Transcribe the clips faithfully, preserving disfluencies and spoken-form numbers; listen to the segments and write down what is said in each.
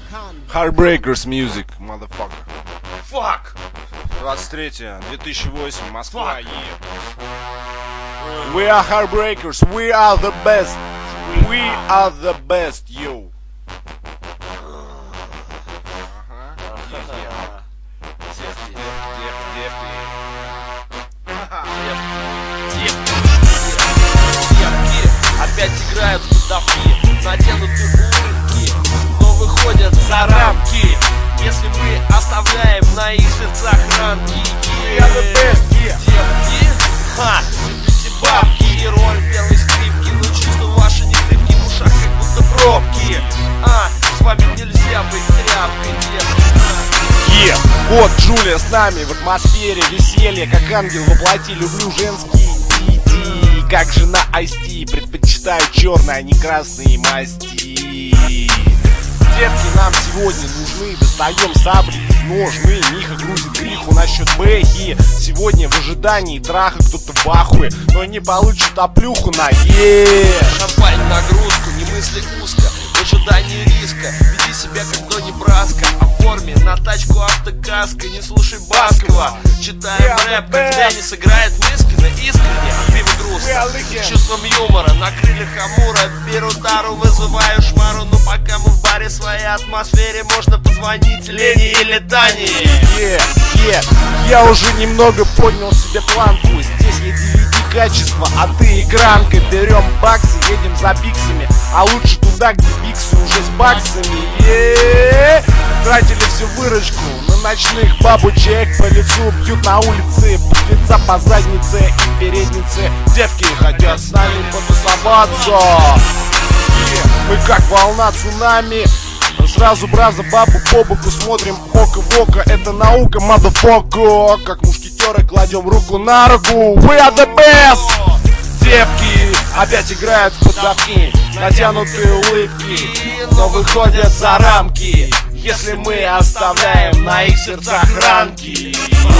Heartbreakers Music, motherfucker. Fuck! двадцать третье, две тысячи восемь, Москва, yeah. We are Heartbreakers, we are the best. We are the best, yo. Опять играют в подавки, натянутые улыбки, но выходят за рамки. Если мы оставляем на их сердцах рамки. We are the best, yeah. Девки, ха, любите бабки и роль первой скрипки, но чувства ваши не крепки, в ушах как будто пробки. А, с вами нельзя быть тряпкой, девки. Yeah. Вот Джулия с нами в атмосфере веселья, как ангел воплоти. Люблю женские ди-ди, как жена Айс-Ти. Предпочитаю черные, а не красные масти. Детки нам сегодня нужны, достаем сабли из ножны. Миха грузит гриху насчет бэхи. Сегодня в ожидании траха кто-то в ахуе, но не получит оплюху на е. Шампань нагрузку, не мысли узко, в ожидании риска. Веди себя как Донни Браско, оформи на тачку автокаска. Не слушай Баскова, читаем рэп, когда не сыграет Мискина. Искренне, от пива грустно, с чувством юмора, на крыльях Амура. Беру тару, вызываю шмару, но пока мы в баре своей атмосфере, можно позвонить Лене или Тане. Yeah, yeah. Я уже немного поднял себе планку. Здесь я ди ви ди качество, а ты игранка. Берем баксы, едем за биксами, а лучше туда, где биксы уже с баксами. Yeah. Тратили всю выручку на ночных бабочек. По лицу бьют на улице, лица по заднице и переднице. Девки хотят с нами потусоваться. Yeah. Мы как волна цунами, сразу браза бабу по боку, смотрим око в око. Это наука, motherfucker. Как мушкетеры кладем руку на руку. We are the best. Девки опять играют в подавки, натянутые улыбки, но выходят за рамки. Если мы оставляем на их сердцах ранки.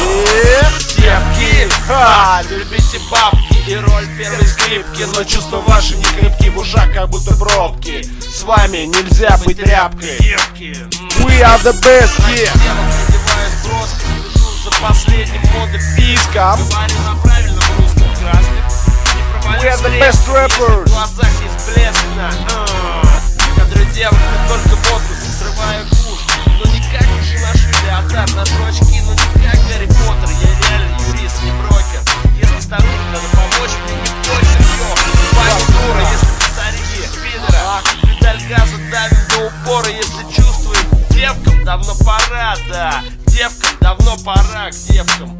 Девки, ха, любите бабки и роль первой скрипки, но чувства ваши не крепки, в ушах как будто пробки. С вами нельзя быть тряпкой. We are the best, yeah. Девок надевают броски, слежу за последним модой Писком. Говорю на правильном русском красках. We are the best rappers. В глазах есть блеск на кадры девок, не только водку, срываю куш. Но не как Шинашвили, а так ношу очки, но не как Гарри Поттер. Я реально юрист, не брокер. Если старухе надо помочь, мне не похер, йо. Ваня дура, если ты старик, пидора. Педаль газа давим до упора, если чувствуем. Девкам давно пора, да. Девкам давно пора к девкам.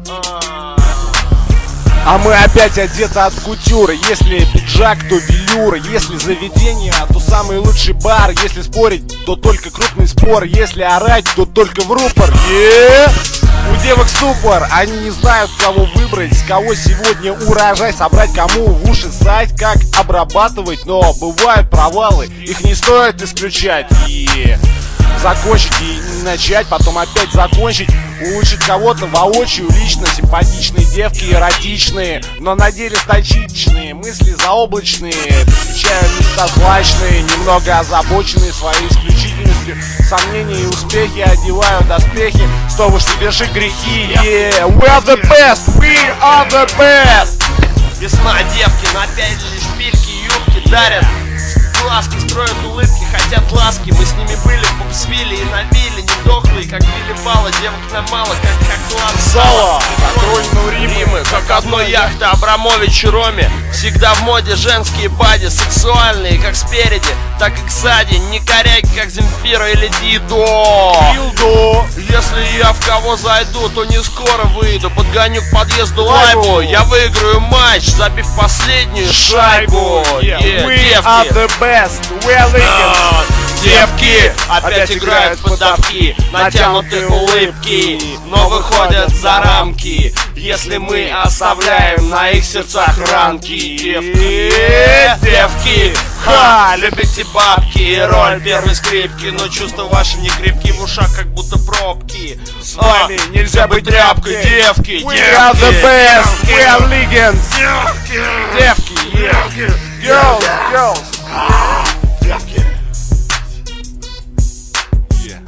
А мы опять одеты от кутюры. Если пиджак, то велюра. Если заведение, то самый лучший бар. Если спорить, то только крупный спор. Если орать, то только в рупор. Yeah! У девок ступор, они не знают, кого выбрать, с кого сегодня урожай собрать, кому в уши ссать, как обрабатывать. Но бывают провалы, их не стоит исключать. Yeah. Закончить и не начать, потом опять закончить. Улучшить кого-то воочию лично. Симпатичные девки, эротичные, но на деле точечные. Мысли заоблачные, посвящаю места злачные. Немного озабоченные своей исключительностью. Сомнения и успехи одеваю доспехи, чтобы соверши грехи. Yeah, we are the best, we are the best. Весна, девки, напялили шпильки, юбки дарят. Глазки строят улыбки, хотят ласки. Мы с ними были, попсвили и набили. Не дохлые, как Билли Балла. Девок нам мало, как как клан Сало. Римы, как одной яхты Абрамович и Роме. Всегда в моде женские бади, сексуальные, как спереди, так и сзади. Не коряки, как Земфира или Дидо. Дилдо. Если я в кого зайду, то не скоро выйду. Подгоню к подъезду лайбу. Я выиграю матч, забив последнюю шайбу. Yeah. Yeah, We девки. are the best, we are legends. Девки опять играют в подавки, натянутые улыбки, но выходят за рамки. Если мы оставляем на их сердцах ранки. Девки, девки, ха, любите бабки и роль первой скрипки, но чувства ваши не крепки, в ушах как будто пробки. С вами а, нельзя быть тряпкой. Девки, We девки, are the best, we are legends. девки, Девки, yeah. Girls, girls. девки. Yeah.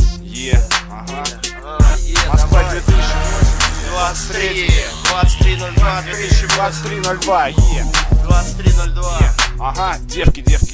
двадцать три, двадцать три ноль два, две тысячи двадцать три ноль два, е. двадцать три ноль два. Ага, девки, девки.